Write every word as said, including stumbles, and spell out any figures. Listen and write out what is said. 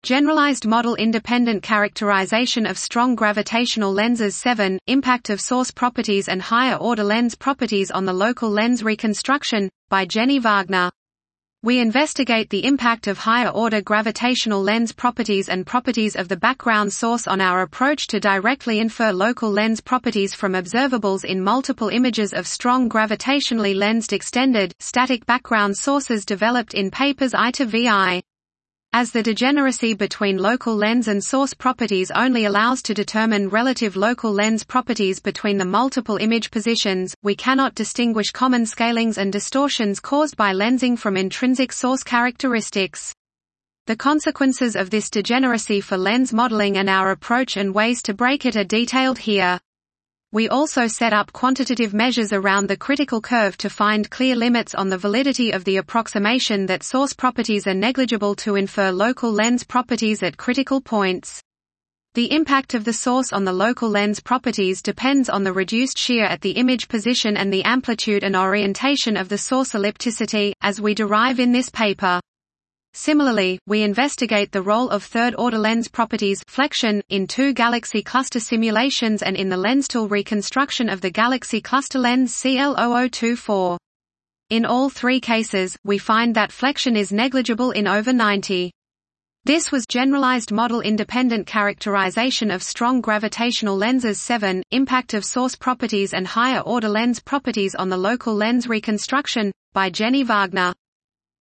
Generalized model-independent characterization of strong gravitational lenses seven, Impact of source properties and higher-order lens properties on the local lens reconstruction, by Jenny Wagner. We investigate the impact of higher-order gravitational lens properties and properties of the background source on our approach to directly infer local lens properties from observables in multiple images of strong gravitationally lensed extended, static background sources developed in papers I to V I. As the degeneracy between local lens and source properties only allows to determine relative local lens properties between the multiple image positions, we cannot distinguish common scalings and distortions caused by lensing from intrinsic source characteristics. The consequences of this degeneracy for lens modeling and our approach and ways to break it are detailed here. We also set up quantitative measures around the critical curve to find clear limits on the validity of the approximation that source properties are negligible to infer local lens properties at critical points. The impact of the source on the local lens properties depends on the reduced shear at the image position and the amplitude and orientation of the source ellipticity, as we derive in this paper. Similarly, we investigate the role of third-order lens properties flexion in two galaxy cluster simulations and in the LensTool reconstruction of the galaxy cluster lens C L zero zero two four. In all three cases, we find that flexion is negligible in over ninety. This was Generalized Model-Independent Characterization of Strong Gravitational Lenses seven, Impact of Source Properties and Higher-Order Lens Properties on the Local Lens Reconstruction, by Jenny Wagner.